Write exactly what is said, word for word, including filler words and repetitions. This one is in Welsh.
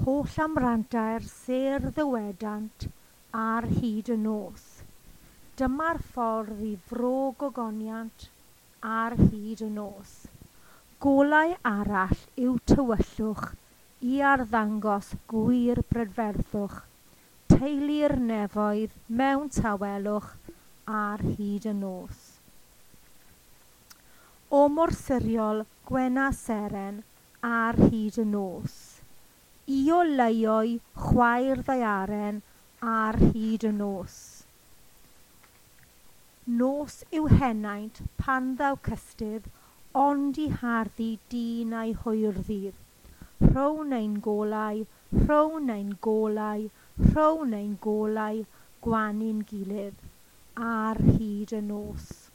holl amrandair sêr ddywedant ar hyd y nos. Dyma'r ffordd i fro gogoniant ar hyd y nos. Golau arall yw tywyllwch i arddangos gwir brydferthwch, teulu'r nefoedd mewn tawelwch ar hyd y nos. O mor siriol gwena seren ar hyd y nos, i o leioi chwaer ddaiaren ar hyd y nos. Nos yw henaint pan ddaw cystydd, ond i harddu dyn a'i hwyrddydd. Rhown ein golau, rhown ein golau, rhown ein golau, gwanu'n gilydd ar hyd y nos.